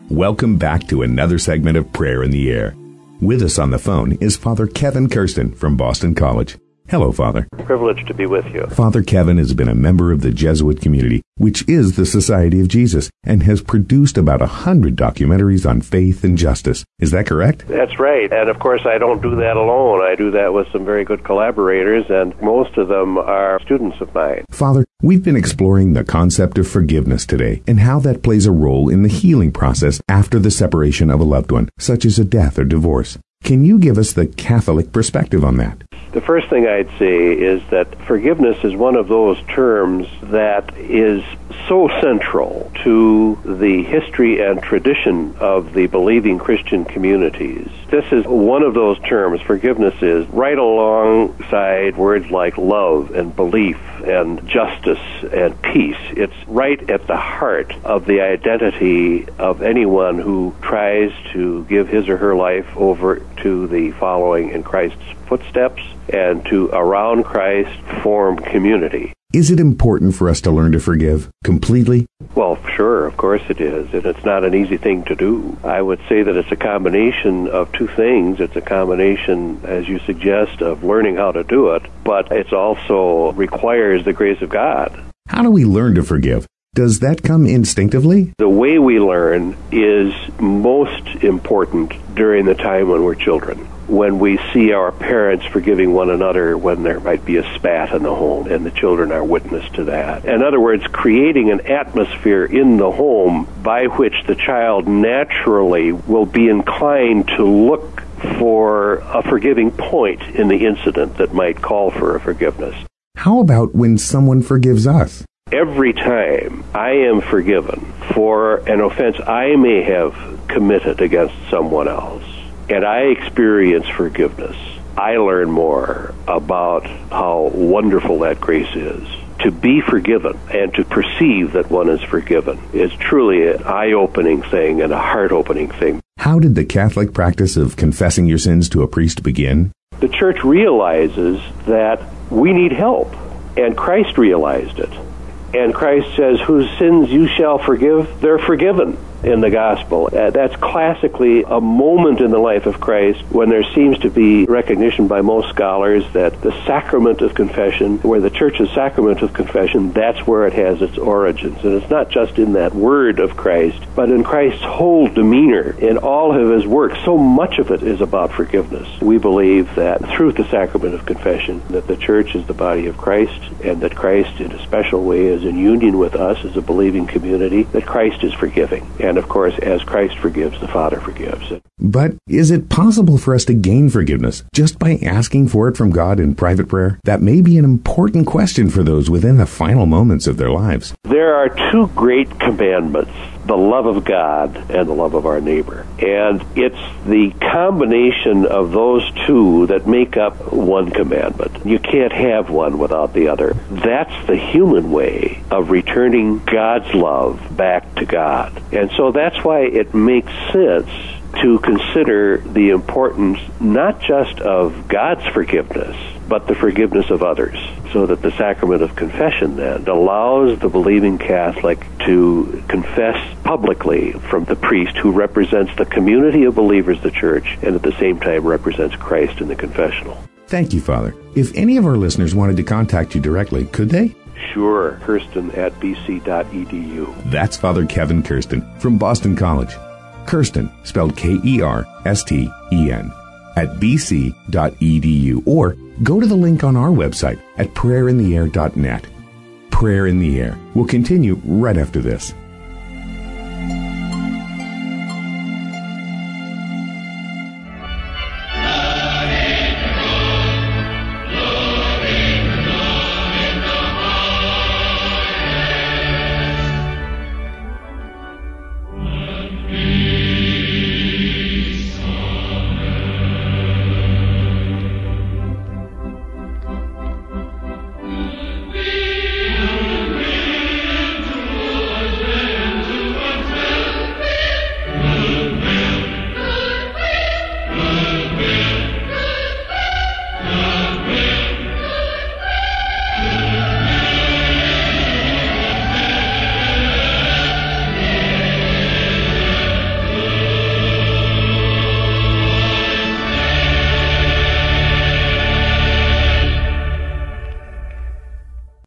Welcome back to another segment of Prayer in the Air. With us on the phone is Father Kevin Kirsten from Boston College. Hello, Father. Privileged to be with you. Father Kevin has been a member of the Jesuit community, which is the Society of Jesus, and has produced about 100 documentaries on faith and justice. Is that correct? That's right. And of course, I don't do that alone. I do that with some very good collaborators, and most of them are students of mine. Father, we've been exploring the concept of forgiveness today and how that plays a role in the healing process after the separation of a loved one, such as a death or divorce. Can you give us the Catholic perspective on that? The first thing I'd say is that forgiveness is one of those terms that is so central to the history and tradition of the believing Christian communities. This is one of those terms, forgiveness is, right alongside words like love and belief and justice and peace. It's right at the heart of the identity of anyone who tries to give his or her life over to the following in Christ's footsteps and to around Christ form community. Is it important for us to learn to forgive completely? Well, sure, of course it is, and it's not an easy thing to do. I would say that it's a combination of two things. It's a combination, as you suggest, of learning how to do it, but it also requires the grace of God. How do we learn to forgive? Does that come instinctively? The way we learn is most important during the time when we're children, when we see our parents forgiving one another when there might be a spat in the home, and the children are witness to that. In other words, creating an atmosphere in the home by which the child naturally will be inclined to look for a forgiving point in the incident that might call for a forgiveness. How about when someone forgives us? Every time I am forgiven for an offense I may have committed against someone else, and I experience forgiveness, I learn more about how wonderful that grace is. To be forgiven and to perceive that one is forgiven is truly an eye-opening thing and a heart-opening thing. How did the Catholic practice of confessing your sins to a priest begin? The Church realizes that we need help, and Christ realized it. And Christ says, whose sins you shall forgive, they're forgiven in the gospel. That's classically a moment in the life of Christ when there seems to be recognition by most scholars that the sacrament of confession, where the Church's sacrament of confession, that's where it has its origins. And it's not just in that word of Christ, but in Christ's whole demeanor, in all of his work. So much of it is about forgiveness. We believe that through the sacrament of confession, that the Church is the body of Christ, and that Christ in a special way is in union with us as a believing community, that Christ is forgiving. And of course, as Christ forgives, the Father forgives. But is it possible for us to gain forgiveness just by asking for it from God in private prayer? That may be an important question for those within the final moments of their lives. There are two great commandments, the love of God and the love of our neighbor. And it's the combination of those two that make up one commandment. You can't have one without the other. That's the human way of returning God's love back to God. And so that's why it makes sense to consider the importance not just of God's forgiveness, but the forgiveness of others, so that the sacrament of confession then allows the believing Catholic to confess publicly from the priest who represents the community of believers, the Church, and at the same time represents Christ in the confessional. Thank you, Father. If any of our listeners wanted to contact you directly, could they? Sure. Kirsten@bc.edu. That's Father Kevin Kirsten from Boston College. Kirsten, spelled Kersten, at bc.edu, or go to the link on our website at prayerintheair.net. Prayer in the Air will continue right after this.